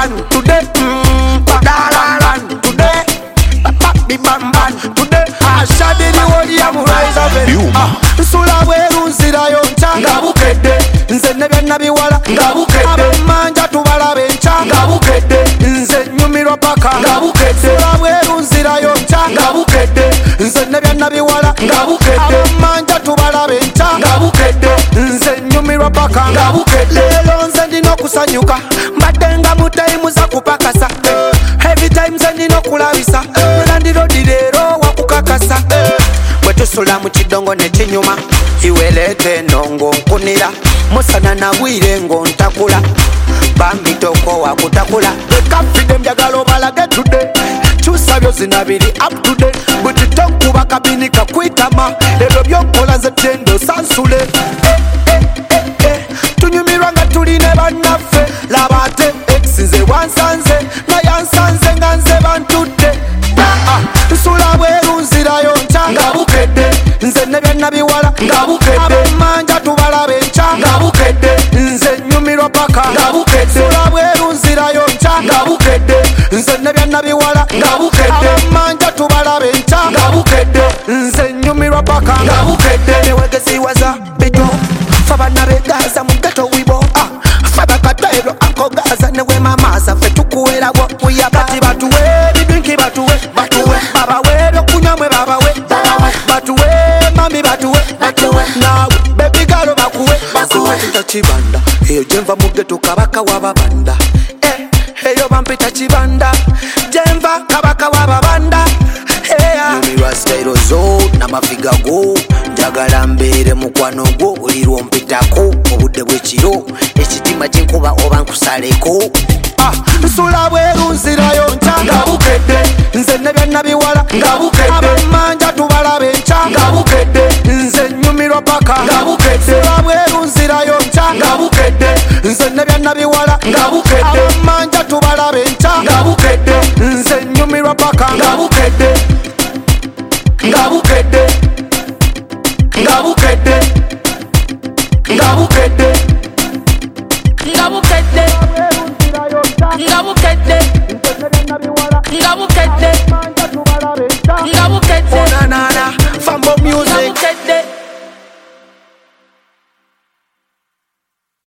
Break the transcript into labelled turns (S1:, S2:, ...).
S1: today. Dalalan today. Papi bamban today. Ashadi ni wodi ya muraiza be. Nsula weru nzira yoncha ngabukedde. Nze nebya nabiwala ngabukedde. Abamanja tubalabe ncha ngabukedde. Nze nyumirwa paka ngabukedde. Nsula weru nzira yoncha ngabukedde. Nze nebya nabiwala ngabukedde. Abamanja tubalabe ncha ngabukedde. Nze nyumirwa paka ngabukedde. Lelo nze ndina okusanyuka mbadde nga mutayimu za kupakasa. Every time nze ndina okulabisa Landlord leero wakukakasa. Bwe tusula mu kidongo ne kinyuma iweleete nongo nkunira musana na bwire ng'ontakula bambi toko wakutakula ekafide mbyagala obalage today kyusa byozi nabiri up to date buti tonkuba kabini kakwitama ebyo byonkola nze tendo sansule tunyumirwa nga tuli ne bannaffe laba ate ex nze wansanze naye ansanze nga nze bantudde nsula bweru nzira yoncha ngabukedde nze nebya nabiwala ngabukedde abamanja tubalabe ncha ngabukedde nze nyumirwa paka ngabukedde nsula bweru nzira yoncha ngabukedde nze nebya nabiwala ngabukedde abamanja tubalabe ncha ngabukedde nze nyumirwa paka ngabukedde newegeziwaza bijo fabana begaza mu ghetto wibo fabakatairo akogaza newe mamaza fe tukuwera bwo kuyabati batuwe bidwinki batuwe babawe okunyamwe babawe batuwe mami batuwe nawe baby girl bakuwe bampita kibanda eyo jenva mu ghetto kabaka wababanda eyo bampita kibanda jenva kabaka wababanda nyumirwa style zo n'amafiga go njagala mbeere mukwano gwo buli lwompitako obudde bw'ekiro ekitima ky'enkuba oba nkusaleko nsula bweru nzira yoncha ngabukedde nze nebya nabiwala ngabukedde abamanja tubalabe ncha ngabukedde nze nyumirwa paka ngabukedde nsula bweru nzira yoncha ngabukedde nze nebya nabiwala ngabukedde abamanja tubalabe ncha ngabukedde nze nyumirwa paka ngabukedde ngabukedde